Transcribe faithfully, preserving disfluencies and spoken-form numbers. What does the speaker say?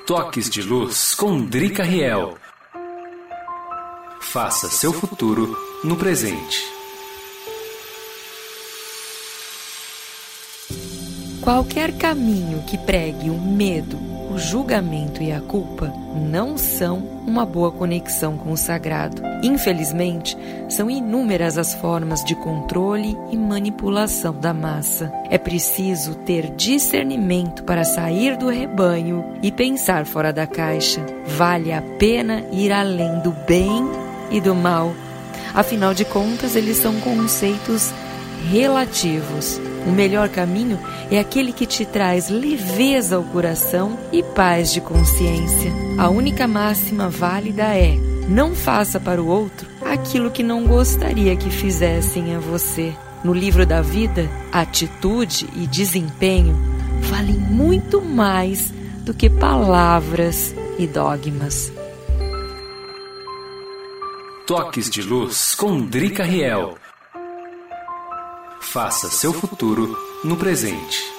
Toques de Luz com Drica Riel. Faça seu futuro no presente. Qualquer caminho que pregue o medo, o julgamento e a culpa não são uma boa conexão com o sagrado. Infelizmente, são inúmeras as formas de controle e manipulação da massa. É preciso ter discernimento para sair do rebanho e pensar fora da caixa. Vale a pena ir além do bem e do mal. Afinal de contas, eles são conceitos relativos. O melhor caminho é aquele que te traz leveza ao coração e paz de consciência. A única máxima válida é: não faça para o outro aquilo que não gostaria que fizessem a você. No livro da vida, atitude e desempenho valem muito mais do que palavras e dogmas. Toques de Luz com Drica Riel. Faça seu futuro no presente.